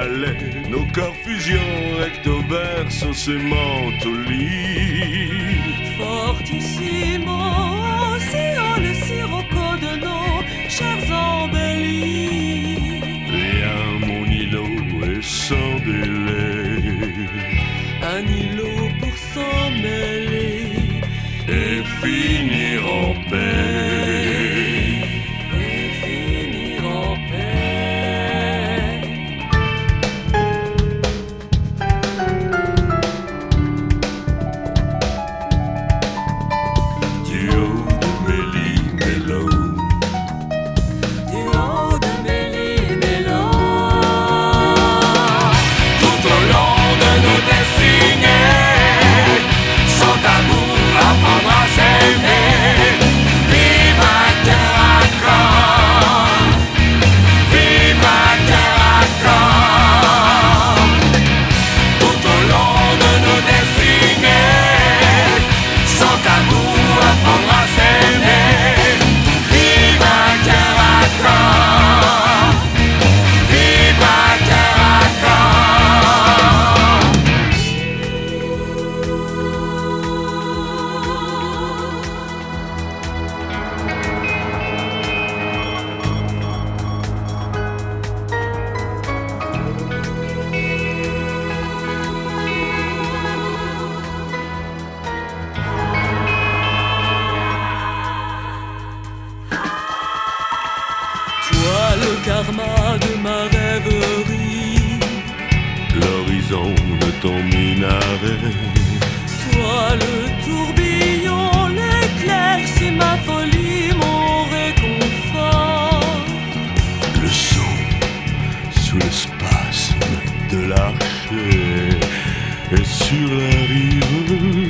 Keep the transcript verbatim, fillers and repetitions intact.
balai, nos corps fusion, recto verso, sément au lit. Fortissimo, oscillant le sirocco de nos chairs embellies. Viens mon îlot et sans délai, Un îlot pour s'en mêler et finir en paix. et finir en paix. Du haut de Méli-Mélo, Du haut de Méli-Mélo, tout au long de nos destinées, sans amour apprendre à s'aimer. Vive un cœur à corps, vive un cœur à corps. Tout au long de nos destinées, sans amour apprendre à s'aimer. Vive un cœur à corps, vive un cœur à corps. toi le karma de ma rêverie, L'horizon de ton minaret, toi le tourbillon, l'éclair, c'est ma folie, mon réconfort. le son sous le spasme de l'archer, et sur la rive